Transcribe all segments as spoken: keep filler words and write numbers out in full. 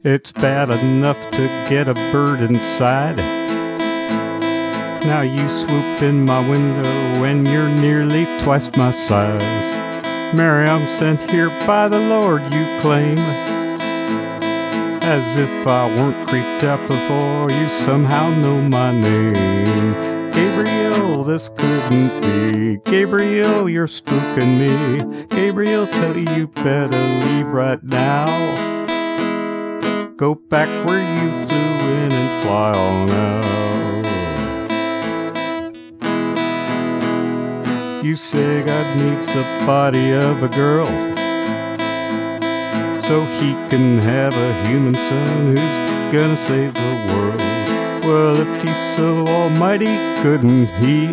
It's bad enough to get a bird inside. Now you swoop in my window and you're nearly twice my size. Mary, I'm sent here by the Lord, you claim. As if I weren't creeped out before, you somehow know my name. Gabriel, this couldn't be. Gabriel, you're spooking me. Gabriel, tell you you better leave right now. Go back where you flew in and fly on out. You say God needs the body of a girl so he can have a human son who's gonna save the world. Well, if he's so almighty, couldn't he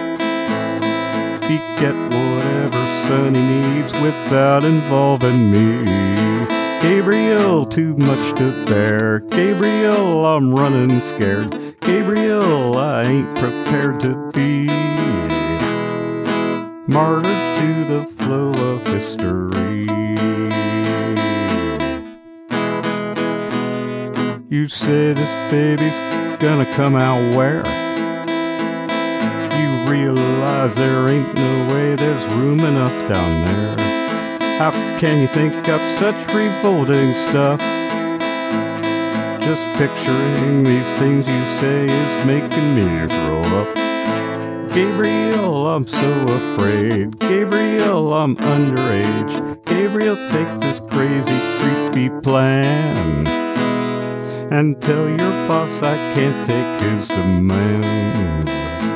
beget whatever son he needs without involving me? Gabriel, too much to bear. Gabriel, I'm running scared. Gabriel, I ain't prepared to be martyred to the flow of history. You say this baby's gonna come out where? You realize there ain't no way there's room enough down there. How can you think up such revolting stuff? Just picturing these things you say is making me throw up. Gabriel, I'm so afraid. Gabriel, I'm underage. Gabriel, take this crazy, creepy plan and tell your boss I can't take his demands.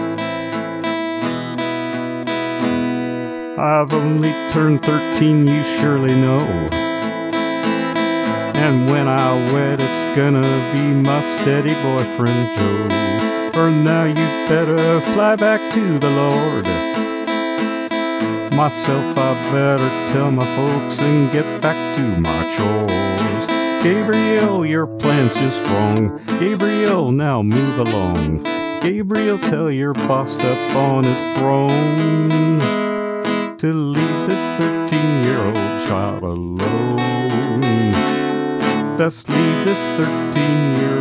I've only turned thirteen, you surely know. And when I wed, it's gonna be my steady boyfriend Joe. For now you better fly back to the Lord. Myself, I better tell my folks and get back to my chores. Gabriel, your plan's just wrong. Gabriel, now move along. Gabriel, tell your boss up on his throne to leave this thirteen-year-old child alone. Best leave this thirteen-year-old